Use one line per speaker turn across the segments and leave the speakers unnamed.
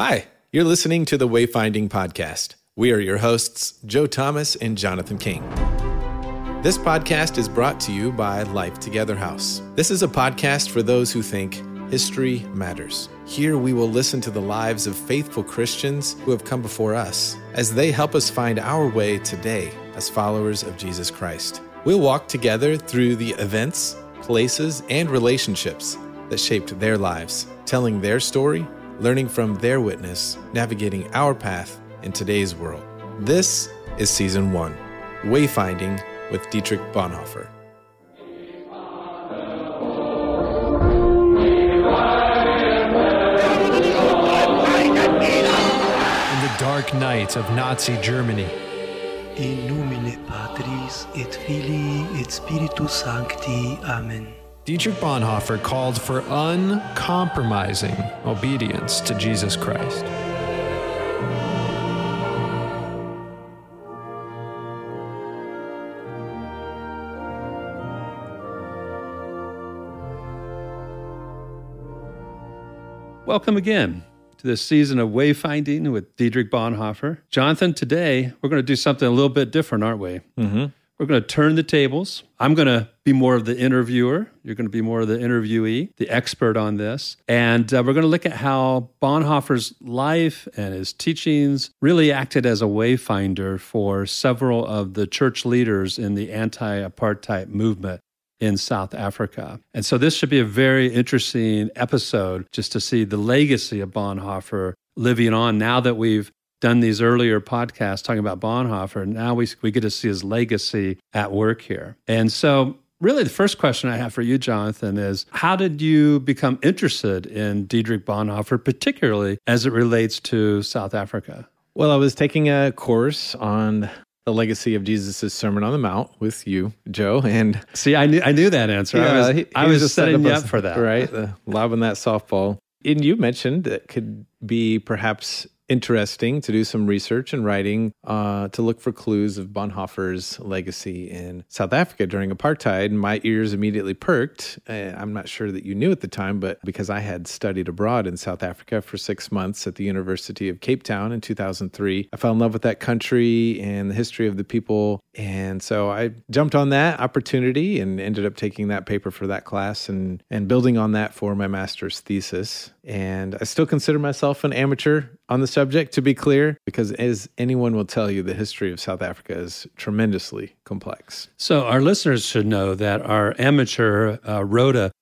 Hi, you're listening to the Wayfinding Podcast. We are your hosts, Joe Thomas and Jonathan King. This podcast is brought to you by Life Together House. This is a podcast for those who think history matters. Here we will listen to the lives of faithful Christians who have come before us as they help us find our way today as followers of Jesus Christ. We'll walk together through the events, places, and relationships that shaped their lives, telling their story, learning from their witness, navigating our path in today's world. This is Season 1, Wayfinding with Dietrich Bonhoeffer.
In the dark night of Nazi Germany,
In nomine Patris et Filii et Spiritus Sancti. Amen.
Dietrich Bonhoeffer called for uncompromising obedience to Jesus Christ.
Welcome again to this season of Wayfinding with Dietrich Bonhoeffer. Jonathan, today we're going to do something a little bit different, aren't we? Mm-hmm. We're going to turn the tables. I'm going to be more of the interviewer. You're going to be more of the interviewee, the expert on this. And we're going to look at how Bonhoeffer's life and his teachings really acted as a wayfinder for several of the church leaders in the anti-apartheid movement in South Africa. And so this should be a very interesting episode just to see the legacy of Bonhoeffer living on now that we've done these earlier podcasts talking about Bonhoeffer. Now we get to see his legacy at work here. And so really the first question I have for you, Jonathan, is how did you become interested in Dietrich Bonhoeffer, particularly as it relates to South Africa?
Well, I was taking a course on the legacy of Jesus' Sermon on the Mount with you, Joe. And
see, I knew that answer.
Yeah,
I was just setting you up for that.
Right, lobbing that softball. And you mentioned that could be perhaps interesting to do some research and writing to look for clues of Bonhoeffer's legacy in South Africa during apartheid. My ears immediately perked. I'm not sure that you knew at the time, but because I had studied abroad in South Africa for 6 months at the University of Cape Town in 2003, I fell in love with that country and the history of the people. And so I jumped on that opportunity and ended up taking that paper for that class and building on that for my master's thesis. And I still consider myself an amateur on the subject, to be clear, because as anyone will tell you, the history of South Africa is tremendously complex.
So our listeners should know that our amateur wrote a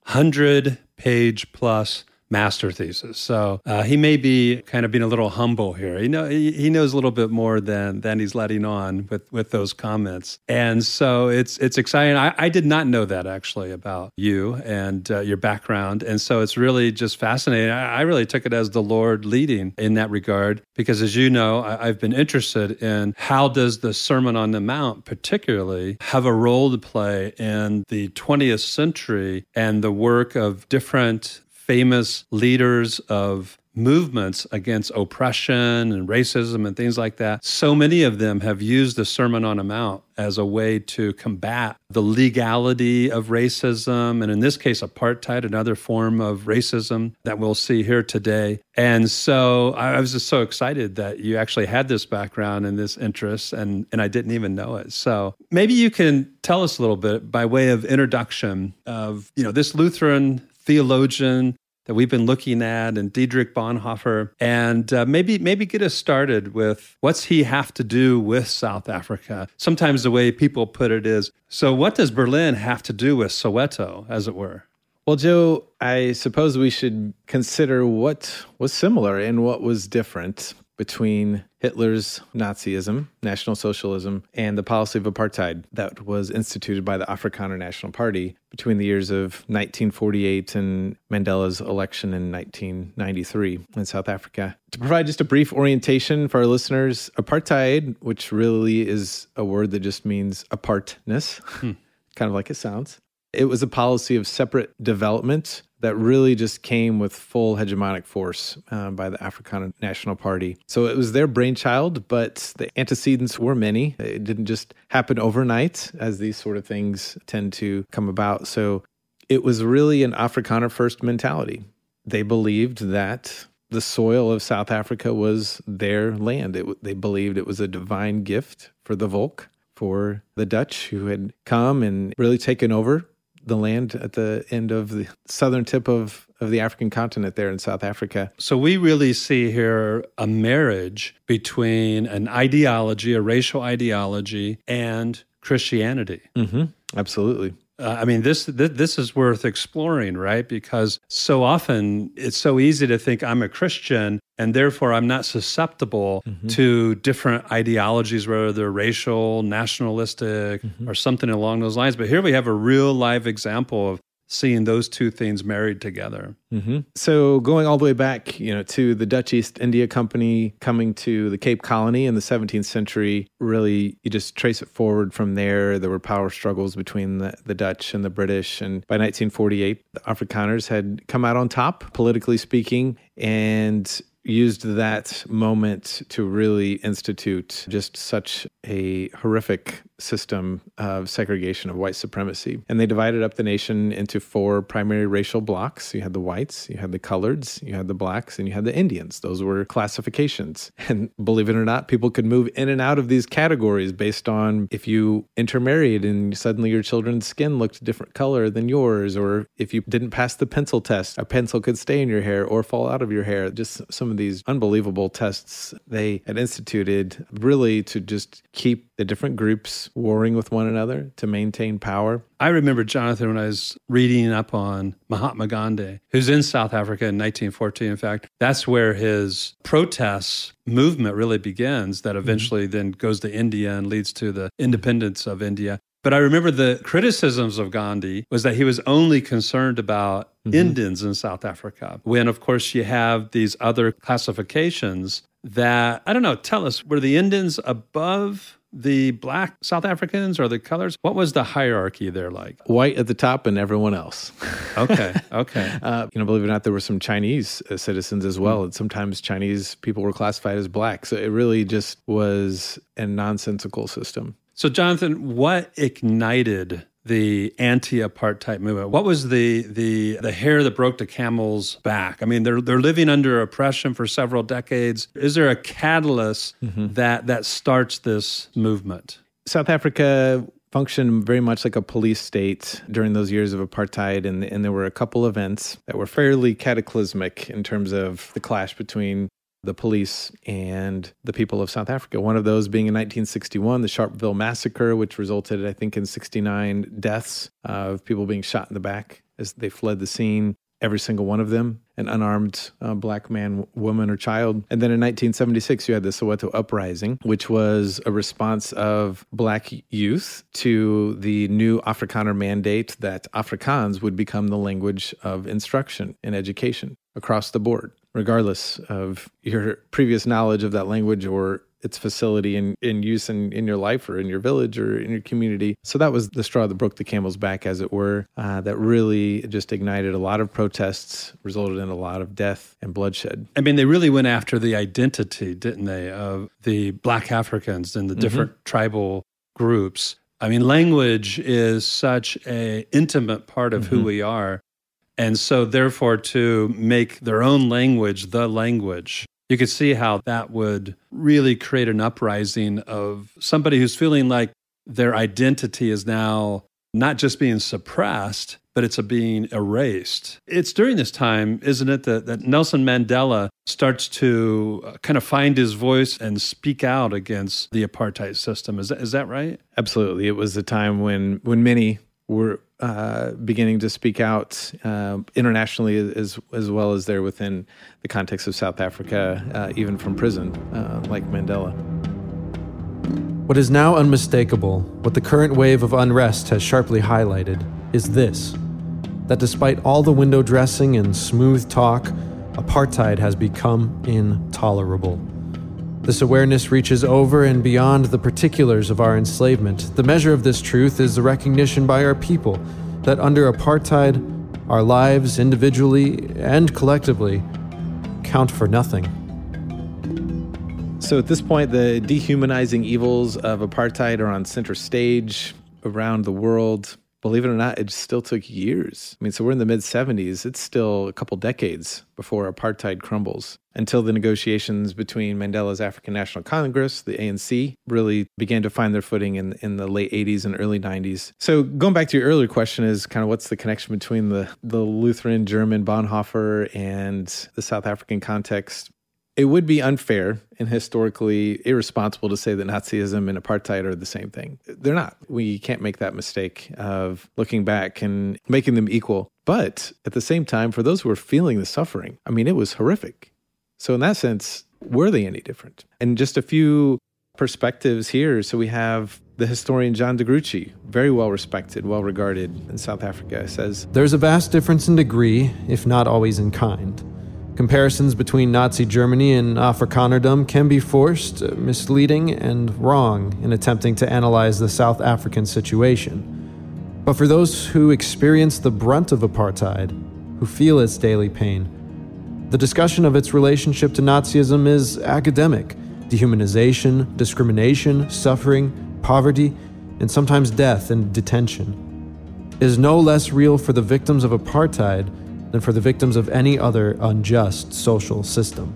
100-page plus master thesis. So he may be kind of being a little humble here. He knows a little bit more than he's letting on with those comments. And so it's exciting. I did not know that actually about you and your background. And so it's really just fascinating. I really took it as the Lord leading in that regard, because as you know, I've been interested in how does the Sermon on the Mount particularly have a role to play in the 20th century and the work of different famous leaders of movements against oppression and racism and things like that. So many of them have used the Sermon on the Mount as a way to combat the legality of racism, and in this case, apartheid, another form of racism that we'll see here today. And so I was just so excited that you actually had this background and this interest, and I didn't even know it. So maybe you can tell us a little bit by way of introduction of, this Lutheran theologian that we've been looking at, and Dietrich Bonhoeffer, and maybe get us started with what's he have to do with South Africa? Sometimes the way people put it is, so what does Berlin have to do with Soweto, as it were?
Well, Joe, I suppose we should consider what was similar and what was different between Hitler's Nazism, National Socialism, and the policy of apartheid that was instituted by the Afrikaner National Party between the years of 1948 and Mandela's election in 1993 in South Africa. To provide just a brief orientation for our listeners, apartheid, which really is a word that just means apartness, kind of like it sounds, it was a policy of separate development that really just came with full hegemonic force by the Afrikaner National Party. So it was their brainchild, but the antecedents were many. It didn't just happen overnight, as these sort of things tend to come about. So it was really an Afrikaner first mentality. They believed that the soil of South Africa was their land. They believed it was a divine gift for the Volk, for the Dutch who had come and really taken over the land at the end of the southern tip of the African continent there in South Africa.
So we really see here a marriage between an ideology, a racial ideology, and Christianity.
Mm-hmm. Absolutely.
I mean, this is worth exploring, right? Because so often it's so easy to think I'm a Christian and therefore I'm not susceptible to different ideologies, whether they're racial, nationalistic, or something along those lines. But here we have a real live example of seeing those two things married together.
Mm-hmm. So going all the way back, to the Dutch East India Company coming to the Cape Colony in the 17th century, really, you just trace it forward from there. There were power struggles between the Dutch and the British. And by 1948, the Afrikaners had come out on top, politically speaking, and used that moment to really institute just such a horrific system of segregation, of white supremacy. And they divided up the nation into 4 primary racial blocks. You had the whites, you had the coloreds, you had the blacks, and you had the Indians. Those were classifications. And believe it or not, people could move in and out of these categories based on if you intermarried and suddenly your children's skin looked a different color than yours, or if you didn't pass the pencil test, a pencil could stay in your hair or fall out of your hair. Just some of these unbelievable tests they had instituted really to just keep the different groups warring with one another to maintain power.
I remember, Jonathan, when I was reading up on Mahatma Gandhi, who's in South Africa in 1914. In fact, that's where his protest movement really begins, that eventually then goes to India and leads to the independence of India. But I remember the criticisms of Gandhi was that he was only concerned about Indians in South Africa, when, of course, you have these other classifications that, I don't know, tell us, were the Indians above the black South Africans or the colors? What was the hierarchy there like?
White at the top and everyone else.
Okay.
Believe it or not, there were some Chinese citizens as well. And sometimes Chinese people were classified as black. So it really just was a nonsensical system.
So, Jonathan, what ignited the anti-apartheid movement? What was the hair that broke the camel's back? I mean, they're living under oppression for several decades. Is there a catalyst that starts this movement?
South Africa functioned very much like a police state during those years of apartheid, and there were a couple events that were fairly cataclysmic in terms of the clash between the police and the people of South Africa. One of those being in 1961, the Sharpeville Massacre, which resulted, I think, in 69 deaths of people being shot in the back as they fled the scene. Every single one of them, an unarmed black man, woman, or child. And then in 1976, you had the Soweto Uprising, which was a response of black youth to the new Afrikaner mandate that Afrikaans would become the language of instruction and education across the board, regardless of your previous knowledge of that language or its facility in use in your life or in your village or in your community. So that was the straw that broke the camel's back, as it were, that really just ignited a lot of protests, resulted in a lot of death and bloodshed. I
mean, they really went after the identity, didn't they, of the black Africans and the different tribal groups. I mean, language is such an intimate part of who we are. And so therefore, to make their own language the language, you could see how that would really create an uprising of somebody who's feeling like their identity is now not just being suppressed, but it's being erased. It's during this time, isn't it, that Nelson Mandela starts to kind of find his voice and speak out against the apartheid system. Is that right?
Absolutely. It was a time when many were beginning to speak out internationally as well as there within the context of South Africa, even from prison, like Mandela.
What is now unmistakable, what the current wave of unrest has sharply highlighted, is this: that despite all the window dressing and smooth talk, apartheid has become intolerable. This awareness reaches over and beyond the particulars of our enslavement. The measure of this truth is the recognition by our people that under apartheid, our lives individually and collectively count for nothing.
So at this point, the dehumanizing evils of apartheid are on center stage around the world. believe it or not, it still took years. I mean, so we're in the mid-70s. It's still a couple decades before apartheid crumbles, until the negotiations between Mandela's African National Congress, the ANC, really began to find their footing in the late 80s and early 90s. So going back to your earlier question is kind of what's the connection between the Lutheran German Bonhoeffer and the South African context? It would be unfair and historically irresponsible to say that Nazism and apartheid are the same thing. They're not. We can't make that mistake of looking back and making them equal. But at the same time, for those who are feeling the suffering, I mean, it was horrific. So in that sense, were they any different? And just a few perspectives here. So we have the historian John de Gruchy, very well respected, well regarded in South Africa, says,
"There's a vast difference in degree, if not always in kind. Comparisons between Nazi Germany and Afrikanerdom can be forced, misleading, and wrong in attempting to analyze the South African situation. But for those who experience the brunt of apartheid, who feel its daily pain, the discussion of its relationship to Nazism is academic. Dehumanization, discrimination, suffering, poverty, and sometimes death and detention is no less real for the victims of apartheid than for the victims of any other unjust social system."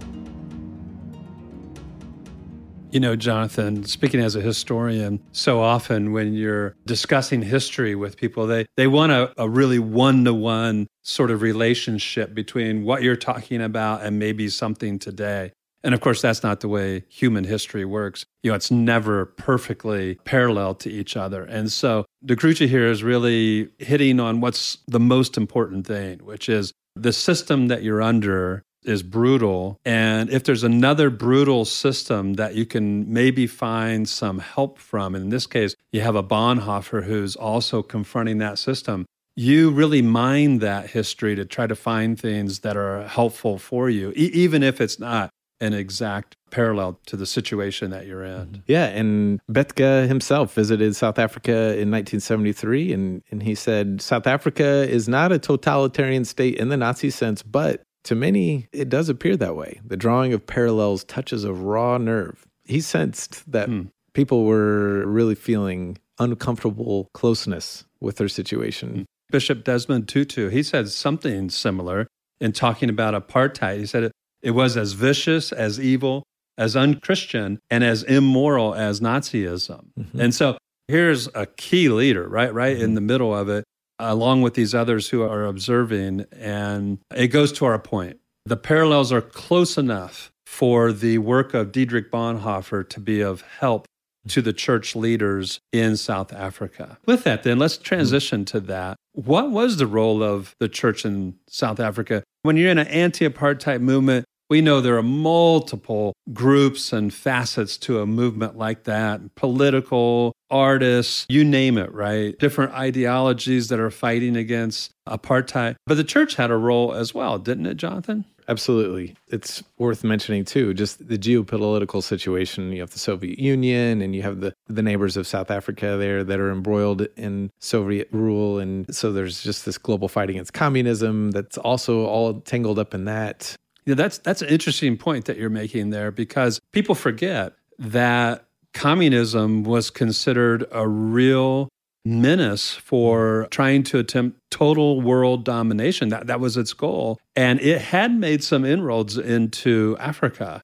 You know, Jonathan, speaking as a historian, so often when you're discussing history with people, they want a really one-to-one sort of relationship between what you're talking about and maybe something today. And of course, that's not the way human history works. You know, it's never perfectly parallel to each other. And so de Gruchy here is really hitting on what's the most important thing, which is the system that you're under is brutal. And if there's another brutal system that you can maybe find some help from, and in this case, you have a Bonhoeffer who's also confronting that system, you really mine that history to try to find things that are helpful for you, even if it's not an exact parallel to the situation that you're in.
Yeah, and Bethge himself visited South Africa in 1973, and he said, South Africa is not a totalitarian state in the Nazi sense, but to many, it does appear that way. The drawing of parallels touches a raw nerve. He sensed that people were really feeling uncomfortable closeness with their situation.
Bishop Desmond Tutu, he said something similar in talking about apartheid. He said it was as vicious, as evil, as unchristian, and as immoral as Nazism. And so here's a key leader, right in the middle of it, along with these others who are observing. And it goes to our point. The parallels are close enough for the work of Dietrich Bonhoeffer to be of help to the church leaders in South Africa. With that, then, let's transition to that. What was the role of the church in South Africa? When you're in an anti-apartheid movement, we know there are multiple groups and facets to a movement like that, political, artists, you name it, right? Different ideologies that are fighting against apartheid. But the church had a role as well, didn't it, Jonathan?
Absolutely. It's worth mentioning, too, just the geopolitical situation. You have the Soviet Union and you have the neighbors of South Africa there that are embroiled in Soviet rule. And so there's just this global fight against communism that's also all tangled up in that.
Yeah, that's an interesting point that you're making there, because people forget that communism was considered a real menace for trying to attempt total world domination. That was its goal. And it had made some inroads into Africa.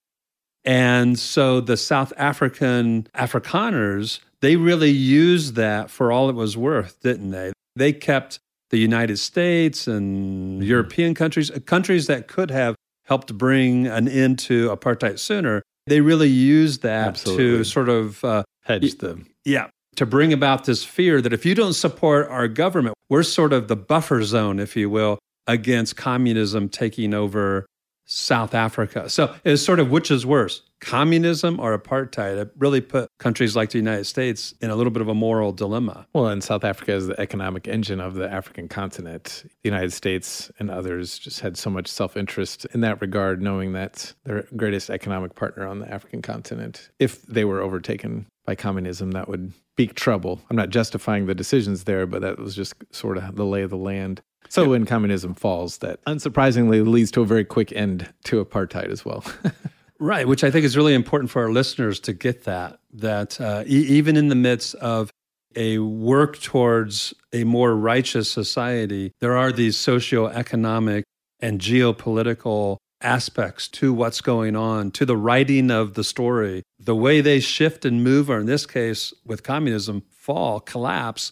And so the South African Afrikaners, they really used that for all it was worth, didn't they? They kept the United States and European countries that could have helped bring an end to apartheid sooner. They really used that to sort of
hedge them.
Yeah, to bring about this fear that if you don't support our government, we're sort of the buffer zone, if you will, against communism taking over South Africa. So it's sort of which is worse, communism or apartheid? It really put countries like the United States in a little bit of a moral dilemma.
Well, and South Africa is the economic engine of the African continent. The United States and others just had so much self-interest in that regard, knowing that their greatest economic partner on the African continent, if they were overtaken by communism, that would be trouble. I'm not justifying the decisions there, but that was just sort of the lay of the land. So when communism falls, that unsurprisingly leads to a very quick end to apartheid as well.
Right, which I think is really important for our listeners to get that even in the midst of a work towards a more righteous society, there are these socioeconomic and geopolitical aspects to what's going on, to the writing of the story. The way they shift and move, or in this case with communism, fall, collapse,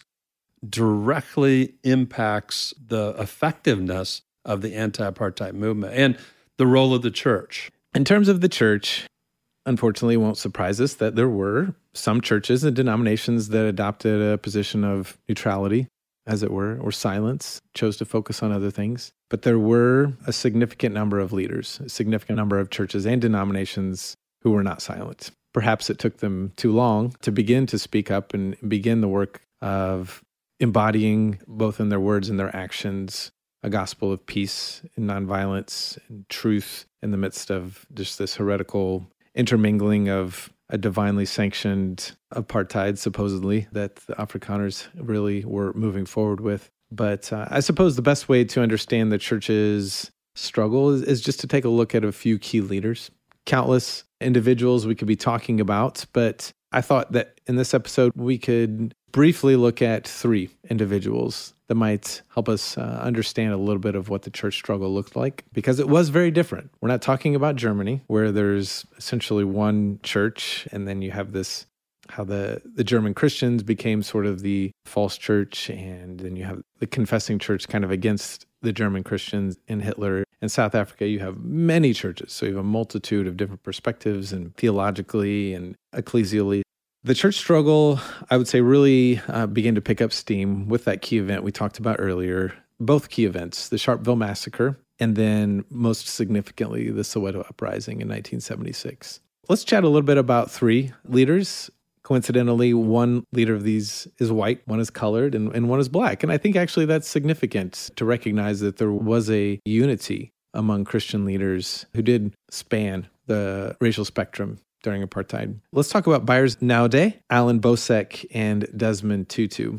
directly impacts the effectiveness of the anti-apartheid movement and the role of the church.
In terms of the church, unfortunately, it won't surprise us that there were some churches and denominations that adopted a position of neutrality, as it were, or silence, chose to focus on other things. But there were a significant number of leaders, a significant number of churches and denominations who were not silent. Perhaps it took them too long to begin to speak up and begin the work of embodying, both in their words and their actions, a gospel of peace and nonviolence and truth in the midst of just this heretical intermingling of a divinely sanctioned apartheid, supposedly, that the Afrikaners really were moving forward with. But I suppose the best way to understand the church's struggle is just to take a look at a few key leaders. Countless individuals we could be talking about, but I thought that in this episode we could briefly look at 3 individuals that might help us understand a little bit of what the church struggle looked like, because it was very different. We're not talking about Germany, where there's essentially one church, and then you have this, how the German Christians became sort of the false church, and then you have the confessing church kind of against the German Christians in Hitler. In South Africa, you have many churches, so you have a multitude of different perspectives, and theologically and ecclesially. The church struggle, I would say, really began to pick up steam with that key event we talked about earlier. Both key events, the Sharpeville Massacre, and then most significantly, the Soweto Uprising in 1976. Let's chat a little bit about 3 leaders. Coincidentally, one leader of these is white, one is colored, and one is black. And I think actually that's significant to recognize that there was a unity among Christian leaders who did span the racial spectrum during apartheid. Let's talk about Byers Naudé, Alan Bosek, and Desmond Tutu.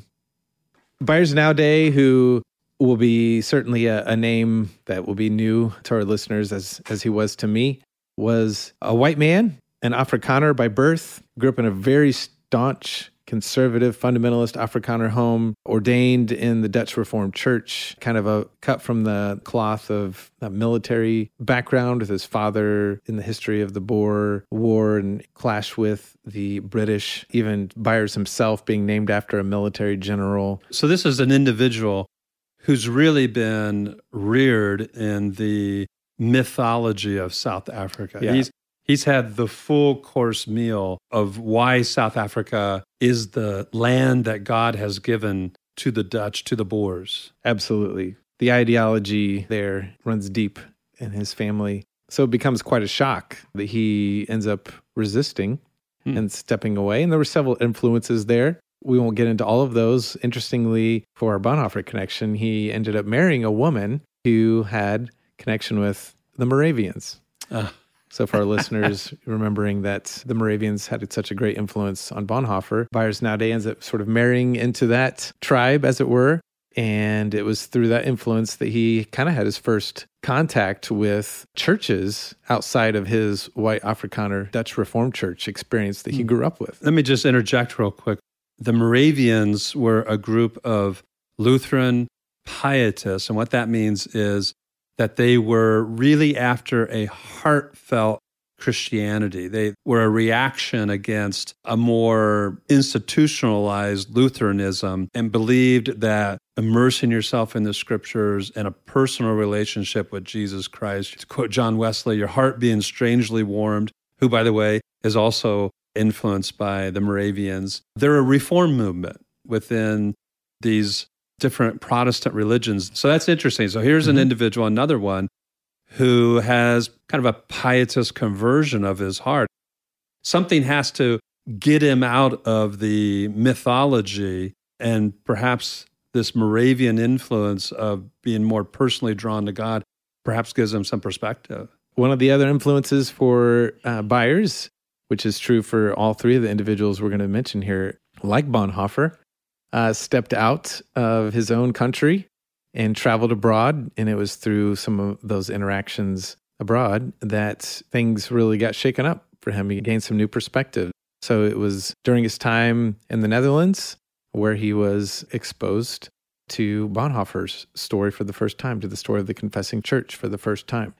Byers Naudé, who will be certainly a name that will be new to our listeners as he was to me, was a white man, an Afrikaner by birth, grew up in a very staunch, conservative, fundamentalist Afrikaner home, ordained in the Dutch Reformed Church, kind of a cut from the cloth of a military background with his father in the history of the Boer War and clash with the British, even Byers himself being named after a military general.
So this is an individual who's really been reared in the mythology of South Africa.
Yeah.
He's had the full course meal of why South Africa is the land that God has given to the Dutch, to the Boers.
Absolutely. The ideology there runs deep in his family. So it becomes quite a shock that he ends up resisting and stepping away. And there were several influences there. We won't get into all of those. Interestingly, for our Bonhoeffer connection, he ended up marrying a woman who had connection with the Moravians. So for our listeners, remembering that the Moravians had such a great influence on Bonhoeffer, Byers Naudé ends up sort of marrying into that tribe, as it were. And it was through that influence that he kind of had his first contact with churches outside of his white Afrikaner Dutch Reformed Church experience that he grew up with.
Let me just interject real quick. The Moravians were a group of Lutheran pietists, and what that means is that they were really after a heartfelt Christianity. They were a reaction against a more institutionalized Lutheranism and believed that immersing yourself in the scriptures and a personal relationship with Jesus Christ, to quote John Wesley, your heart being strangely warmed, who, by the way, is also influenced by the Moravians. They're a reform movement within these different Protestant religions. So that's interesting. So here's an individual, another one, who has kind of a pietist conversion of his heart. Something has to get him out of the mythology, and perhaps this Moravian influence of being more personally drawn to God perhaps gives him some perspective.
One of the other influences for Byers, which is true for all 3 of the individuals we're going to mention here, like Bonhoeffer, stepped out of his own country and traveled abroad. And it was through some of those interactions abroad that things really got shaken up for him. He gained some new perspective. So it was during his time in the Netherlands where he was exposed to Bonhoeffer's story for the first time, to the story of the Confessing Church for the first time.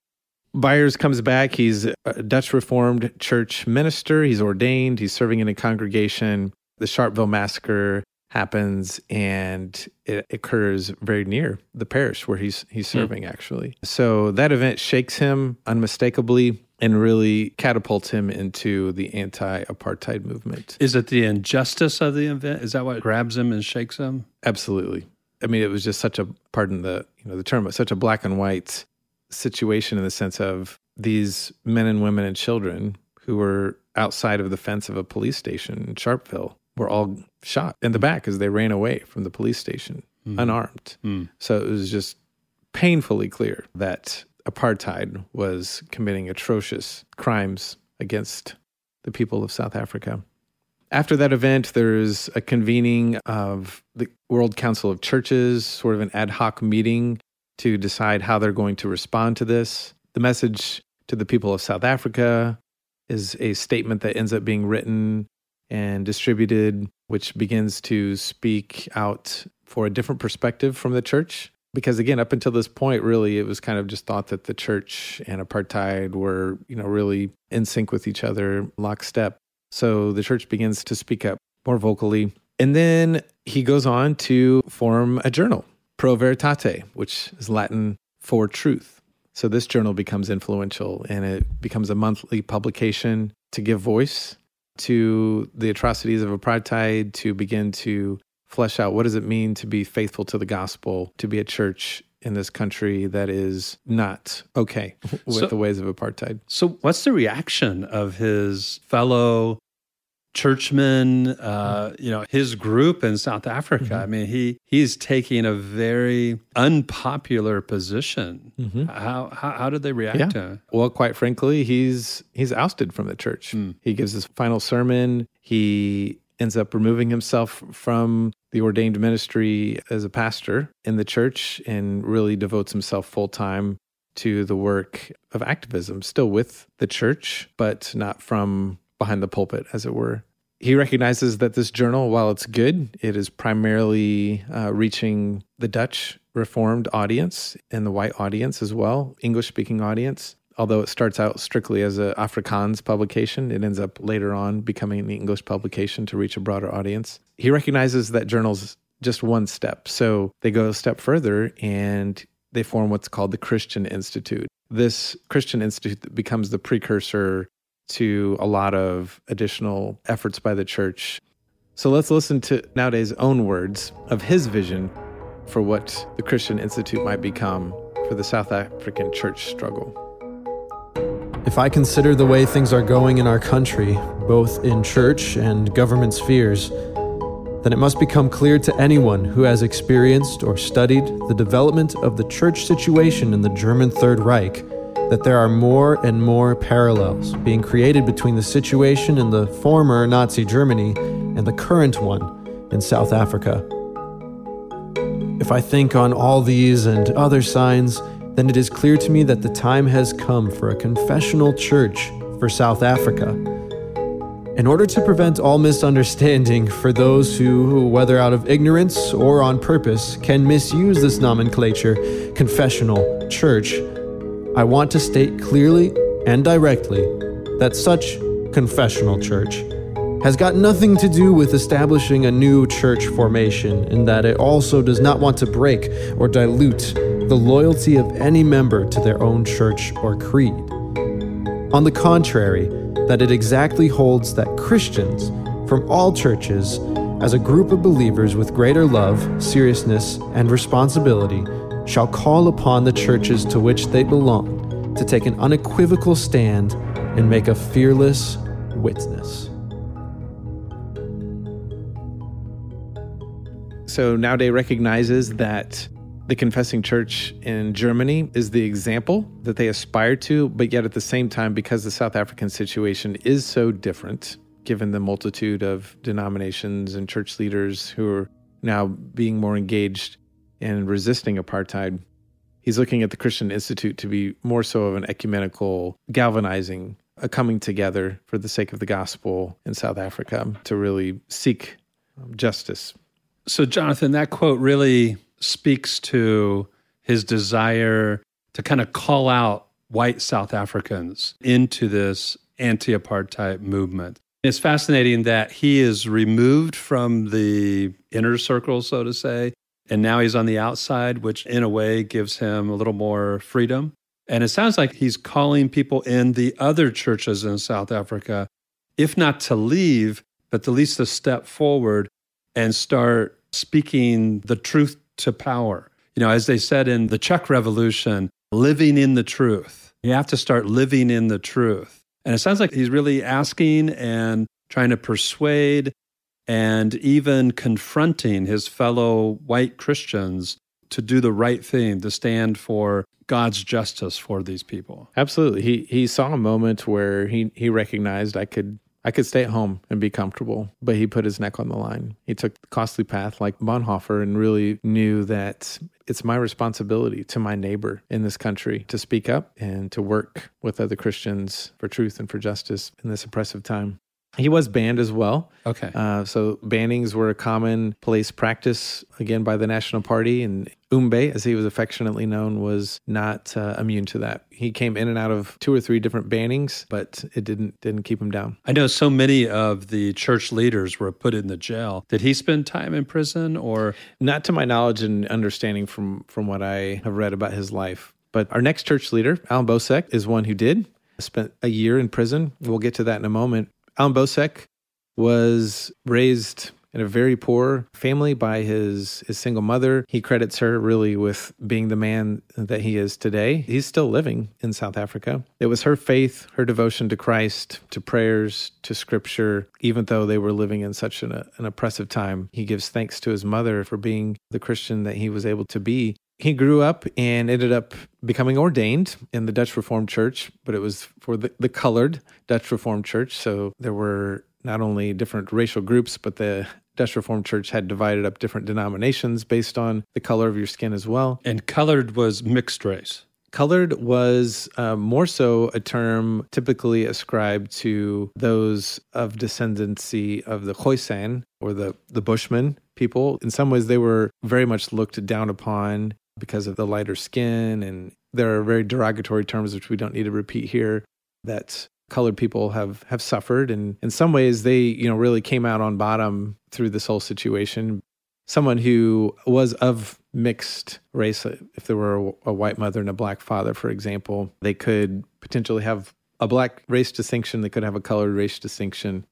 Byers comes back. He's a Dutch Reformed Church minister. He's ordained. He's serving in a congregation. The Sharpeville Massacre happens, and it occurs very near the parish where he's serving, actually. So that event shakes him unmistakably and really catapults him into the anti-apartheid movement.
Is it the injustice of the event? Is that what grabs him and shakes him?
Absolutely. I mean, it was just such a, pardon the term, but such a black and white situation in the sense of these men and women and children who were outside of the fence of a police station in Sharpeville were all shot in the back as they ran away from the police station, unarmed. So it was just painfully clear that apartheid was committing atrocious crimes against the people of South Africa. After that event, there's a convening of the World Council of Churches, sort of an ad hoc meeting to decide how they're going to respond to this. The message to the people of South Africa is a statement that ends up being written and distributed, which begins to speak out for a different perspective from the church. Because again, up until this point, really, it was kind of just thought that the church and apartheid were, really in sync with each other, lockstep. So the church begins to speak up more vocally. And then he goes on to form a journal, Pro Veritate, which is Latin for truth. So this journal becomes influential, and it becomes a monthly publication to give voice to the atrocities of apartheid, to begin to flesh out what does it mean to be faithful to the gospel, to be a church in this country that is not okay with the ways of apartheid.
So what's the reaction of his fellow churchmen, his group in South Africa? I mean, he's taking a very unpopular position. How did they react to him?
Well, quite frankly, he's ousted from the church. He gives his final sermon. He ends up removing himself from the ordained ministry as a pastor in the church and really devotes himself full time to the work of activism, still with the church, but not from behind the pulpit, as it were. He recognizes that this journal, while it's good, it is primarily reaching the Dutch Reformed audience and the white audience as well, English-speaking audience. Although it starts out strictly as an Afrikaans publication, it ends up later on becoming an English publication to reach a broader audience. He recognizes that journal's just one step. So they go a step further and they form what's called the Christian Institute. This Christian Institute becomes the precursor to a lot of additional efforts by the church. So let's listen to Naudé's own words of his vision for what the Christian Institute might become for the South African church struggle.
If I consider the way things are going in our country, both in church and government spheres, then it must become clear to anyone who has experienced or studied the development of the church situation in the German Third Reich that there are more and more parallels being created between the situation in the former Nazi Germany and the current one in South Africa. If I think on all these and other signs, then it is clear to me that the time has come for a confessional church for South Africa. In order to prevent all misunderstanding for those who, whether out of ignorance or on purpose, can misuse this nomenclature, confessional church, I want to state clearly and directly that such confessional church has got nothing to do with establishing a new church formation, and that it also does not want to break or dilute the loyalty of any member to their own church or creed. On the contrary, that it exactly holds that Christians from all churches, as a group of believers with greater love, seriousness, and responsibility, shall call upon the churches to which they belong to take an unequivocal stand and make a fearless witness.
So Naudé recognizes that the confessing church in Germany is the example that they aspire to, but yet at the same time, because the South African situation is so different, given the multitude of denominations and church leaders who are now being more engaged in resisting apartheid, he's looking at the Christian Institute to be more so of an ecumenical, galvanizing, a coming together for the sake of the gospel in South Africa to really seek justice.
So, Jonathan, that quote really speaks to his desire to kind of call out white South Africans into this anti-apartheid movement. It's fascinating that he is removed from the inner circle, so to say, and now he's on the outside, which in a way gives him a little more freedom. And it sounds like he's calling people in the other churches in South Africa, if not to leave, but at least to step forward and start speaking the truth to power. You know, as they said in the Czech Revolution, living in the truth. You have to start living in the truth. And it sounds like he's really asking and trying to persuade and even confronting his fellow white Christians to do the right thing, to stand for God's justice for these people.
Absolutely. He saw a moment where he recognized I could stay at home and be comfortable, but he put his neck on the line. He took the costly path like Bonhoeffer and really knew that it's my responsibility to my neighbor in this country to speak up and to work with other Christians for truth and for justice in this oppressive time. He was banned as well.
Okay.
So bannings were a commonplace practice, again, by the National Party. And Umbe, as he was affectionately known, was not immune to that. He came in and out of 2 or 3 different bannings, but it didn't keep him down.
I know so many of the church leaders were put in the jail. Did he spend time in prison or?
Not to my knowledge and understanding from what I have read about his life. But our next church leader, Alan Bosek, is one who did. Spent a year in prison. We'll get to that in a moment. Alan Bosek was raised in a very poor family by his single mother. He credits her really with being the man that he is today. He's still living in South Africa. It was her faith, her devotion to Christ, to prayers, to scripture, even though they were living in such an oppressive time. He gives thanks to his mother for being the Christian that he was able to be. He grew up and ended up becoming ordained in the Dutch Reformed Church, but it was for the colored Dutch Reformed Church. So there were not only different racial groups, but the Dutch Reformed Church had divided up different denominations based on the color of your skin as well.
And colored was mixed race.
Colored was more so a term typically ascribed to those of descendancy of the Khoisan or the Bushmen people. In some ways, they were very much looked down upon because of the lighter skin. And there are very derogatory terms, which we don't need to repeat here, that colored people have suffered. And in some ways, they really came out on bottom through this whole situation. Someone who was of mixed race, if there were a white mother and a black father, for example, they could potentially have a black race distinction. They could have a colored race distinction.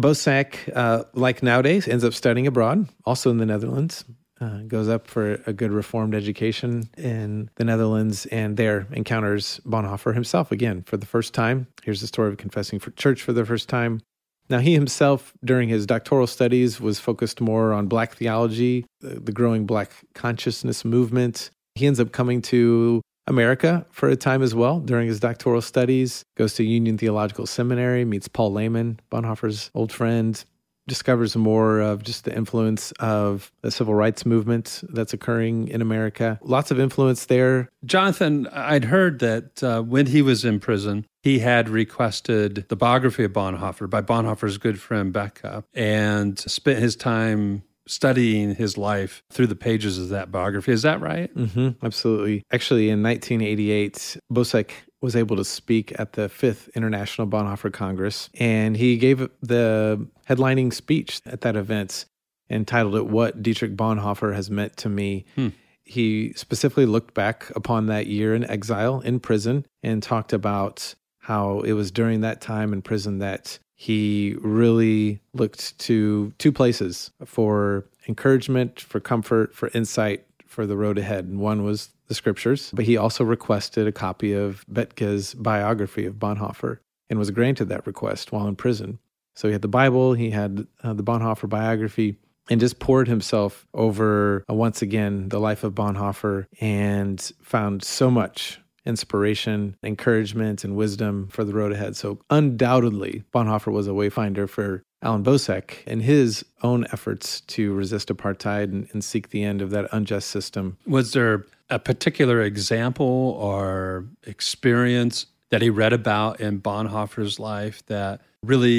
Bosek, like nowadays, ends up studying abroad, also in the Netherlands. Goes up for a good Reformed education in the Netherlands, and there encounters Bonhoeffer himself again for the first time. Here's the story of confessing for church for the first time. Now, he himself, during his doctoral studies, was focused more on Black theology, the growing Black consciousness movement. He ends up coming to America for a time as well during his doctoral studies, goes to Union Theological Seminary, meets Paul Lehman, Bonhoeffer's old friend, discovers more of just the influence of the civil rights movement that's occurring in America. Lots of influence there.
Jonathan, I'd heard that when he was in prison, he had requested the biography of Bonhoeffer by Bonhoeffer's good friend Becke and spent his time studying his life through the pages of that biography. Is that right?
Mm-hmm, absolutely. Actually, in 1988, Bosek was able to speak at the 5th International Bonhoeffer Congress, and he gave the headlining speech at that event entitled it, "What Dietrich Bonhoeffer Has Meant to Me." He specifically looked back upon that year in exile, in prison, and talked about how it was during that time in prison that he really looked to 2 places for encouragement, for comfort, for insight, for the road ahead. And one was the scriptures, but he also requested a copy of Becke's biography of Bonhoeffer and was granted that request while in prison. So he had the Bible, he had the Bonhoeffer biography, and just poured himself over, once again, the life of Bonhoeffer and found so much inspiration, encouragement, and wisdom for the road ahead. So undoubtedly, Bonhoeffer was a wayfinder for Alan Bosek in his own efforts to resist apartheid and seek the end of that unjust system.
Was there a particular example or experience that he read about in Bonhoeffer's life that really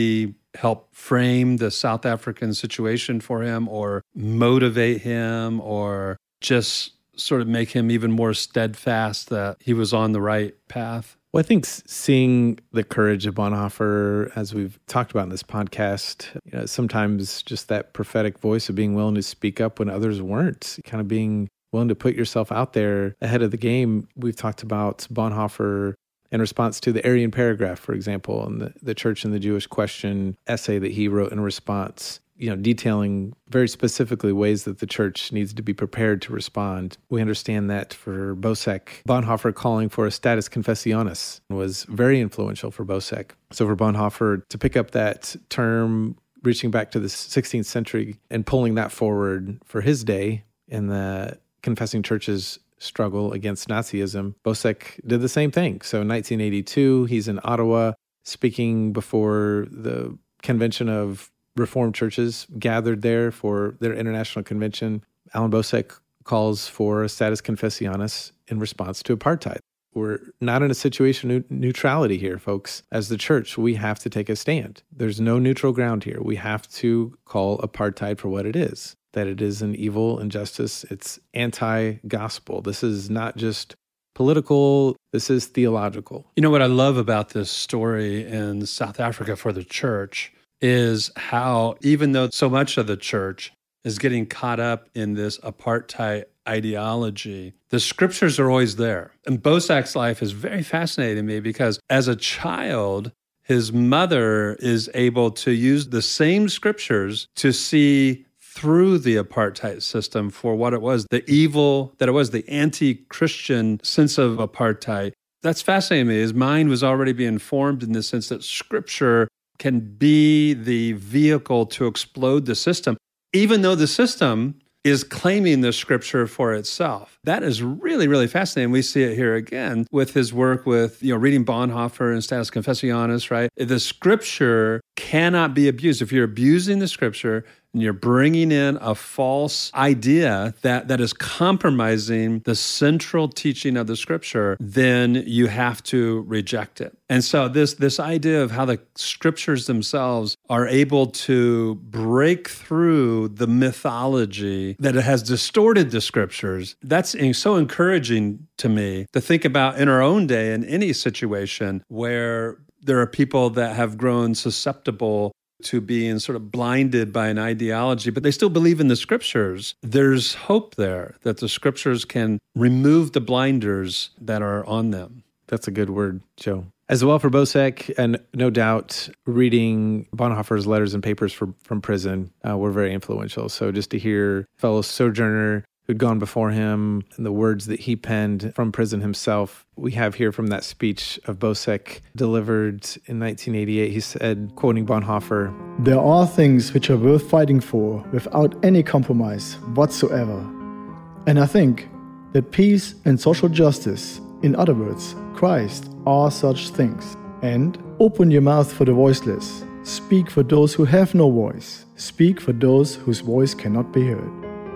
help frame the South African situation for him or motivate him or just sort of make him even more steadfast that he was on the right path?
Well, I think seeing the courage of Bonhoeffer, as we've talked about in this podcast, sometimes just that prophetic voice of being willing to speak up when others weren't, kind of being willing to put yourself out there ahead of the game. We've talked about Bonhoeffer in response to the Aryan paragraph, for example, and the Church and the Jewish Question essay that he wrote in response, detailing very specifically ways that the church needs to be prepared to respond. We understand that for Bosak, Bonhoeffer calling for a status confessionis was very influential for Bosak. So for Bonhoeffer to pick up that term, reaching back to the 16th century and pulling that forward for his day in the confessing church's struggle against Nazism, Bosak did the same thing. So in 1982, he's in Ottawa speaking before the Convention of Reformed Churches gathered there for their international convention. Alan Bosak calls for a status confessionis in response to apartheid. We're not in a situation of neutrality here, folks. As the church, we have to take a stand. There's no neutral ground here. We have to call apartheid for what it is, that it is an evil injustice. It's anti-gospel. This is not just political. This is theological.
You know what I love about this story in South Africa for the church is how, even though so much of the church is getting caught up in this apartheid ideology, the scriptures are always there. And Bosak's life is very fascinating to me because as a child, his mother is able to use the same scriptures to see through the apartheid system for what it was, the evil that it was, the anti-Christian sense of apartheid. That's fascinating to me. His mind was already being formed in the sense that scripture can be the vehicle to explode the system, even though the system is claiming the scripture for itself. That is really, really fascinating. We see it here again with his work with, reading Bonhoeffer and Status Confessionis, right? The scripture cannot be abused. If you're abusing the scripture and you're bringing in a false idea that is compromising the central teaching of the scripture, then you have to reject it. And so this idea of how the scriptures themselves are able to break through the mythology that it has distorted the scriptures, that's so encouraging to me to think about in our own day in any situation where there are people that have grown susceptible to being sort of blinded by an ideology, but they still believe in the scriptures. There's hope there that the scriptures can remove the blinders that are on them.
That's a good word, Joe. As well for Bosak, and no doubt reading Bonhoeffer's letters and papers from prison were very influential. So just to hear fellow sojourner who'd gone before him and the words that he penned from prison himself, we have here from that speech of Bosak delivered in 1988. He said, quoting Bonhoeffer,
"There are things which are worth fighting for without any compromise whatsoever. And I think that peace and social justice, in other words, Christ, are such things. And open your mouth for the voiceless. Speak for those who have no voice. Speak for those whose voice cannot be heard."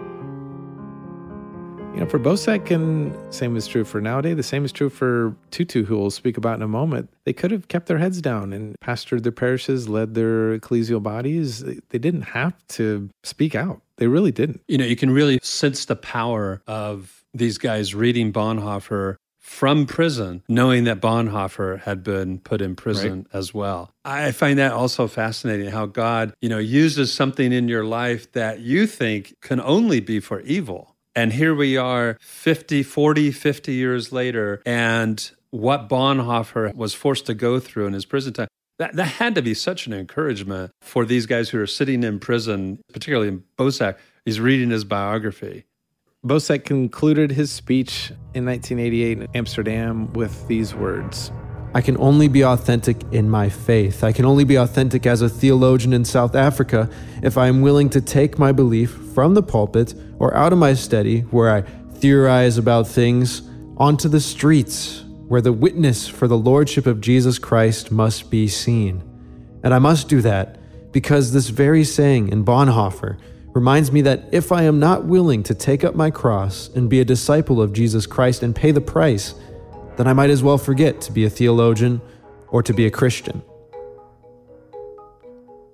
For Bosak, and same is true for nowadays, the same is true for Tutu, who we'll speak about in a moment. They could have kept their heads down and pastored their parishes, led their ecclesial bodies. They didn't have to speak out. They really didn't.
You can really sense the power of these guys reading Bonhoeffer from prison, knowing that Bonhoeffer had been put in prison as well. I find that also fascinating, how God, uses something in your life that you think can only be for evil. And here we are 50 years later, and what Bonhoeffer was forced to go through in his prison time, that had to be such an encouragement for these guys who are sitting in prison, particularly in Bosak. He's reading his biography.
Bosak concluded his speech in 1988 in Amsterdam with these words.
I can only be authentic in my faith. I can only be authentic as a theologian in South Africa if I am willing to take my belief from the pulpit or out of my study, where I theorize about things, onto the streets, where the witness for the lordship of Jesus Christ must be seen. And I must do that because this very saying in Bonhoeffer reminds me that if I am not willing to take up my cross and be a disciple of Jesus Christ and pay the price, then I might as well forget to be a theologian or to be a Christian.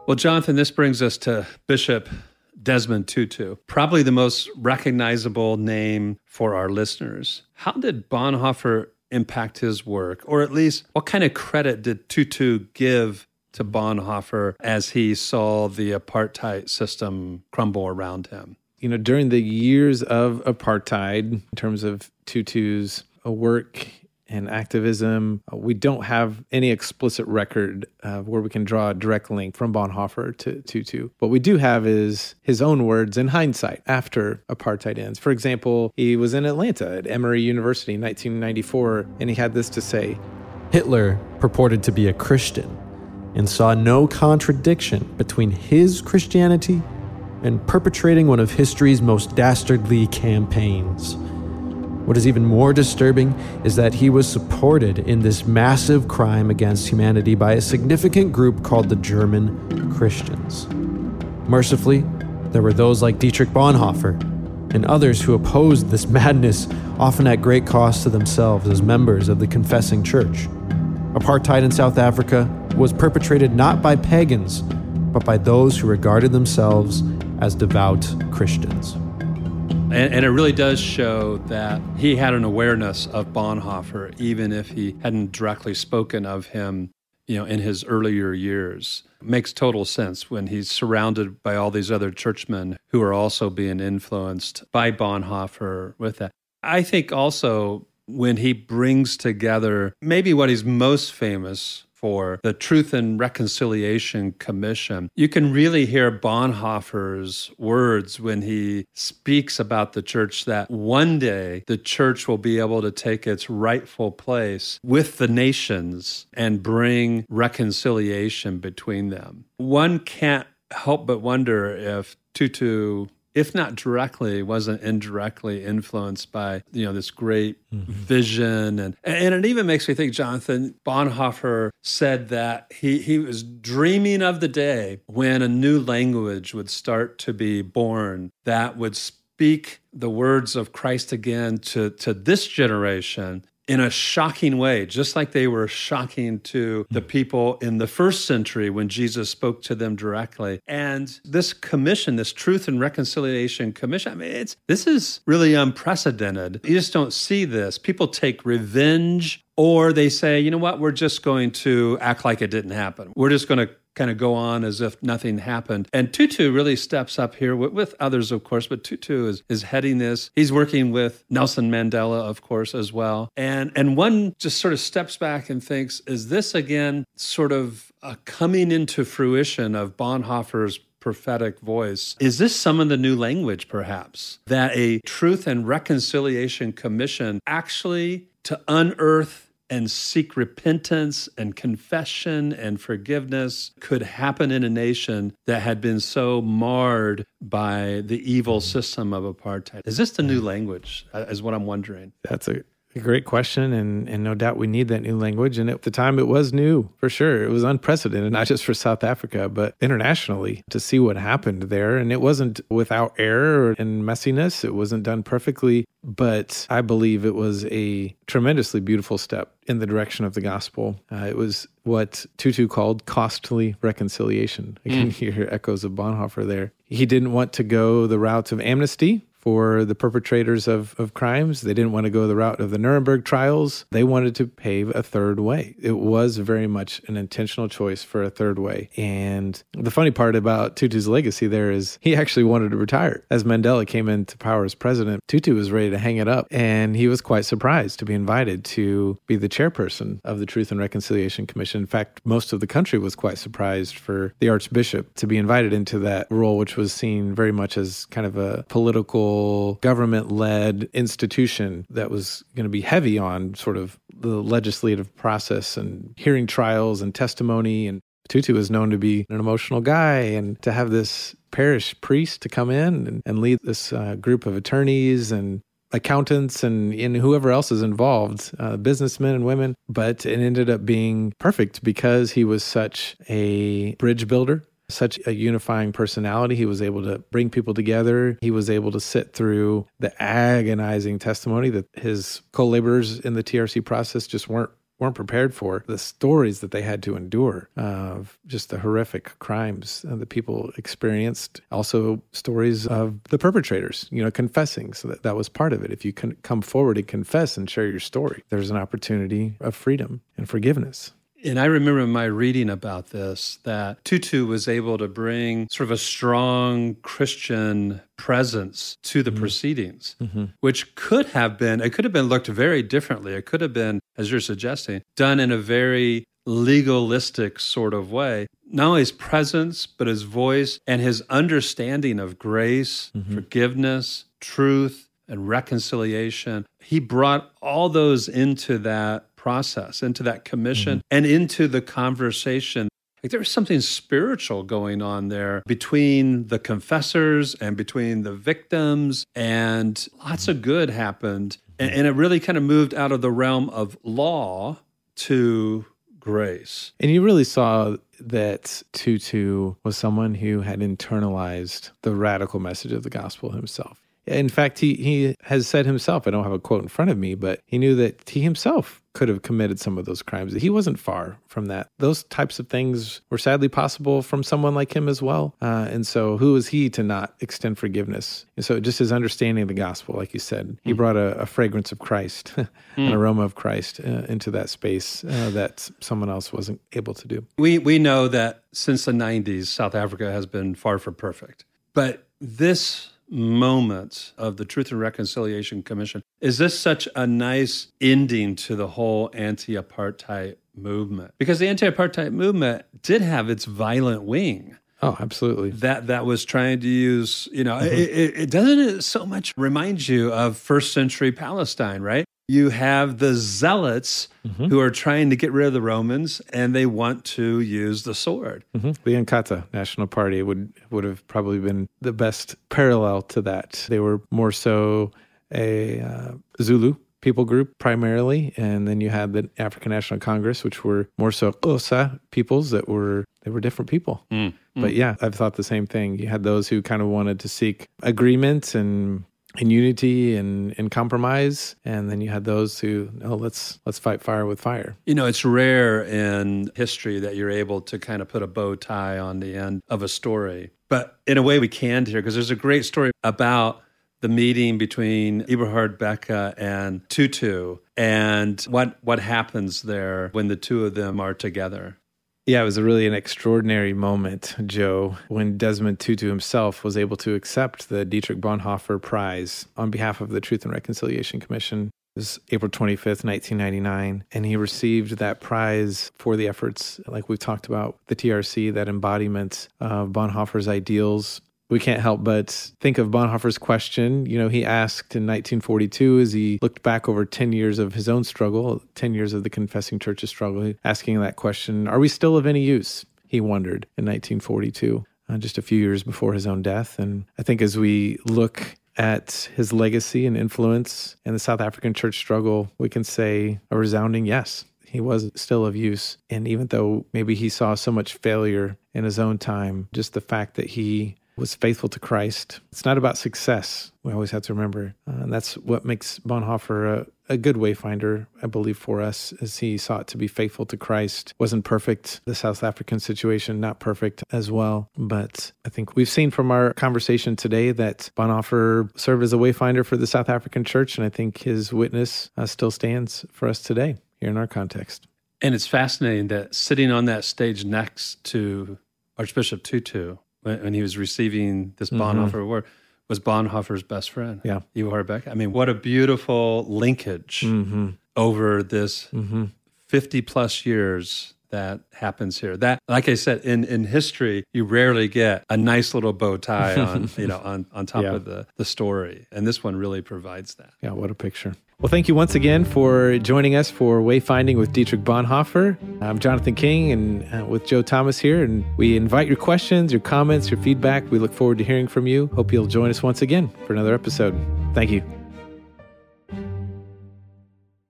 Well, Jonathan, this brings us to Bishop Desmond Tutu, probably the most recognizable name for our listeners. How did Bonhoeffer impact his work? Or at least, what kind of credit did Tutu give to Bonhoeffer as he saw the apartheid system crumble around him?
During the years of apartheid, in terms of Tutu's work and activism, we don't have any explicit record where we can draw a direct link from Bonhoeffer to Tutu. What we do have is his own words in hindsight after apartheid ends. For example, he was in Atlanta at Emory University in 1994, and he had this to say:
Hitler purported to be a Christian and saw no contradiction between his Christianity and perpetrating one of history's most dastardly campaigns. What is even more disturbing is that he was supported in this massive crime against humanity by a significant group called the German Christians. Mercifully, there were those like Dietrich Bonhoeffer and others who opposed this madness, often at great cost to themselves as members of the confessing church. Apartheid in South Africa was perpetrated not by pagans, but by those who regarded themselves as devout Christians.
And it really does show that he had an awareness of Bonhoeffer, even if he hadn't directly spoken of him, in his earlier years. It makes total sense when he's surrounded by all these other churchmen who are also being influenced by Bonhoeffer with that. I think also when he brings together maybe what he's most famous for, the Truth and Reconciliation Commission, you can really hear Bonhoeffer's words when he speaks about the church, that one day the church will be able to take its rightful place with the nations and bring reconciliation between them. One can't help but wonder if Tutu, if not directly, wasn't indirectly influenced by, this great vision. And it even makes me think, Jonathan, Bonhoeffer said that he was dreaming of the day when a new language would start to be born that would speak the words of Christ again to this generation in a shocking way, just like they were shocking to the people in the first century when Jesus spoke to them directly. And this commission, this Truth and Reconciliation Commission, this is really unprecedented. You just don't see this. People take revenge, or they say, you know what, we're just going to act like it didn't happen. We're just going to kind of go on as if nothing happened. And Tutu really steps up here with others, of course, but Tutu is heading this. He's working with Nelson Mandela, of course, as well. And one just sort of steps back and thinks, is this again sort of a coming into fruition of Bonhoeffer's prophetic voice? Is this some of the new language, perhaps, that a Truth and Reconciliation Commission actually to unearth and seek repentance and confession and forgiveness could happen in a nation that had been so marred by the evil system of apartheid? Is this the new language, is what I'm wondering?
That's a great question, and no doubt we need that new language. And at the time, it was new, for sure. It was unprecedented, not just for South Africa, but internationally, to see what happened there. And it wasn't without error and messiness. It wasn't done perfectly, but I believe it was a tremendously beautiful step in the direction of the gospel. It was what Tutu called costly reconciliation. Again, you hear echoes of Bonhoeffer there. He didn't want to go the route of amnesty for the perpetrators of crimes. They didn't want to go the route of the Nuremberg trials. They wanted to pave a third way. It was very much an intentional choice for a third way. And the funny part about Tutu's legacy there is he actually wanted to retire. As Mandela came into power as president, Tutu was ready to hang it up. And he was quite surprised to be invited to be the chairperson of the Truth and Reconciliation Commission. In fact, most of the country was quite surprised for the Archbishop to be invited into that role, which was seen very much as kind of a political, government-led institution that was going to be heavy on sort of the legislative process and hearing trials and testimony. And Tutu is known to be an emotional guy, and to have this parish priest to come in and lead this group of attorneys and accountants and whoever else is involved, businessmen and women. But it ended up being perfect because he was such a bridge builder, such a unifying personality. He was able to bring people together. He was able to sit through the agonizing testimony that his co-laborers in the TRC process just weren't weren't prepared for, the stories that they had to endure of just the horrific crimes that people experienced. Also stories of the perpetrators, confessing. So that was part of it. If you can come forward and confess and share your story, there's an opportunity of freedom and forgiveness.
And I remember in my reading about this that Tutu was able to bring sort of a strong Christian presence to the proceedings, which could have been looked very differently. It could have been, as you're suggesting, done in a very legalistic sort of way. Not only his presence, but his voice and his understanding of grace, forgiveness, truth, and reconciliation. He brought all those into that process, into that commission, and into the conversation. Like there was something spiritual going on there between the confessors and between the victims, and lots of good happened. And it really kind of moved out of the realm of law to grace.
And you really saw that Tutu was someone who had internalized the radical message of the gospel himself. In fact, he has said himself, I don't have a quote in front of me, but he knew that he himself could have committed some of those crimes. He wasn't far from that. Those types of things were sadly possible from someone like him as well. And so who is he to not extend forgiveness? And so just his understanding of the gospel, like you said, he brought a fragrance of Christ, an aroma of Christ into that space that someone else wasn't able to do.
We know that since the 90s, South Africa has been far from perfect. But this moment of the Truth and Reconciliation Commission, is this such a nice ending to the whole anti-apartheid movement? Because the anti-apartheid movement did have its violent wing.
Oh, absolutely.
That was trying to use, it doesn't so much remind you of first century Palestine, right? You have the zealots who are trying to get rid of the Romans, and they want to use the sword.
The Inkatha National Party would have probably been the best parallel to that. They were more so a Zulu people group primarily, and then you had the African National Congress, which were more so Xhosa peoples they were different people. But yeah, I've thought the same thing. You had those who kind of wanted to seek agreement and unity and compromise, and then you had those who, let's fight fire with fire.
It's rare in history that you're able to kind of put a bow tie on the end of a story. But in a way we can here, because there's a great story about the meeting between Eberhard Beka and Tutu and what happens there when the two of them are together.
Yeah, it was really an extraordinary moment, Joe, when Desmond Tutu himself was able to accept the Dietrich Bonhoeffer Prize on behalf of the Truth and Reconciliation Commission. It was April 25th, 1999, and he received that prize for the efforts, like we've talked about, the TRC, that embodiment of Bonhoeffer's ideals. We can't help but think of Bonhoeffer's question. He asked in 1942, as he looked back over 10 years of his own struggle, 10 years of the Confessing Church's struggle, asking that question, are we still of any use? He wondered in 1942, just a few years before his own death. And I think as we look at his legacy and influence in the South African church struggle, we can say a resounding yes. He was still of use. And even though maybe he saw so much failure in his own time, just the fact that he was faithful to Christ. It's not about success. We always have to remember. And that's what makes Bonhoeffer a good wayfinder, I believe, for us, as he sought to be faithful to Christ. Wasn't perfect. The South African situation, not perfect as well. But I think we've seen from our conversation today that Bonhoeffer served as a wayfinder for the South African church. And I think his witness still stands for us today here in our context.
And it's fascinating that sitting on that stage next to Archbishop Tutu, when he was receiving this Bonhoeffer award, was Bonhoeffer's best friend, Eberhard Beka. I mean, what a beautiful linkage over this 50-plus years that happens here. That, like I said, in history, you rarely get a nice little bow tie on, on top of the story. And this one really provides that.
Yeah, what a picture. Well, thank you once again for joining us for Wayfinding with Dietrich Bonhoeffer. I'm Jonathan King, and with Joe Thomas here, and we invite your questions, your comments, your feedback. We look forward to hearing from you. Hope you'll join us once again for another episode. Thank you.